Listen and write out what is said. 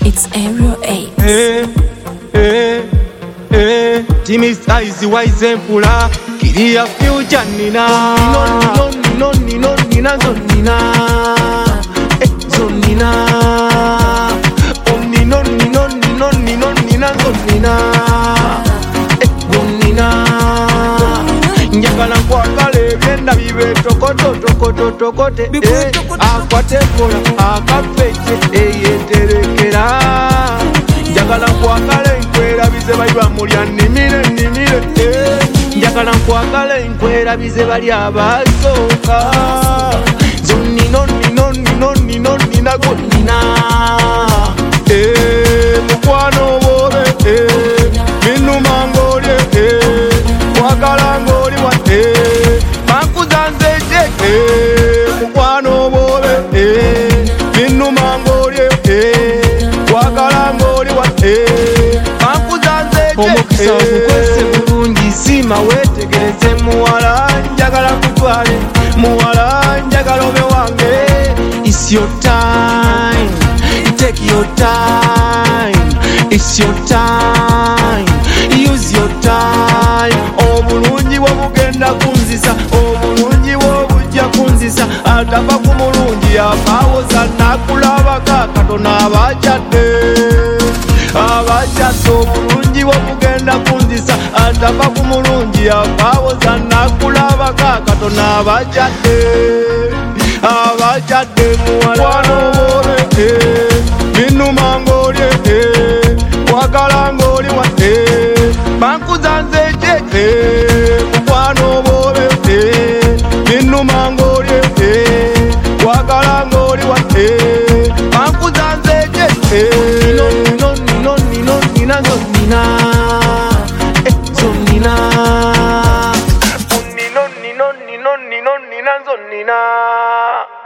It's Aerial 8. Timmy size wise empula Kiria future nina Nina zonina Zonina Nina zonina Zonina Njagala kwagala ebyenda bibe tokote akwatekola akafeche eyeterekera njagala kwagala enkwera bize balya mulya nimire njagala kwagala enkwera bize balya abasooka zonino nina gonina mukwano bobe minuma ngolye kwagala ngoli wate makuzanze jeke mukwano bobe minuma ngolye kwagala ngoli wate makuzanze jeke omukisa okukwese bulungi sima wetegereze muwala njagala kutwale muwala njagala obe wange. It's your time, take your time, it's your time, use your time. Obulungi bw'obugenda kunzisa, obulungi bw'obujja kunzisa, atava ku mulungi abawoza nakulabaka Katonda abajjadde obulungi bw'obugenda kunzisa, atava ku mulungi abawoza nakulabaka Katonda abajjadde mukwano bobe minuma ngolye kwagala ngoli wate bankuzanze jeke mukwano bobe minuma ngolye kwagala ngoli wate bankuzanze jeke nina zonina zonina zonina